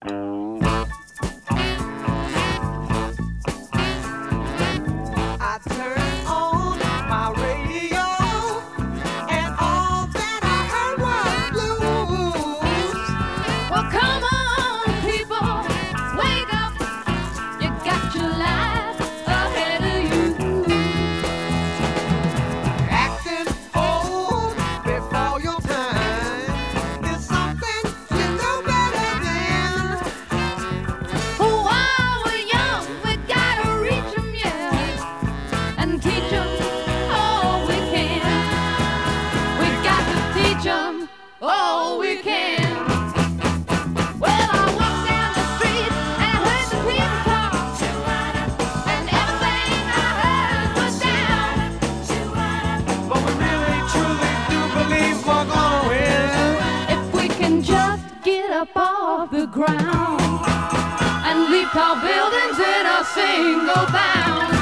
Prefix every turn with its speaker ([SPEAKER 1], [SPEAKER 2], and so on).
[SPEAKER 1] I turned on my radio, and all that I heard was blues.
[SPEAKER 2] Well, come on, people, wake up. You got your life ahead of you.
[SPEAKER 1] Acting old before your time is something you know better than.
[SPEAKER 2] While we're young, we gotta reach 'em, yeah, and teach 'em all we can. We got to teach 'em all we can. Well, I walked down the street and heard the people talk, and everything I heard was down.
[SPEAKER 1] But we really truly do believe we're gonna win.
[SPEAKER 2] If we can just get up off the ground and leap tall buildings in a single bound.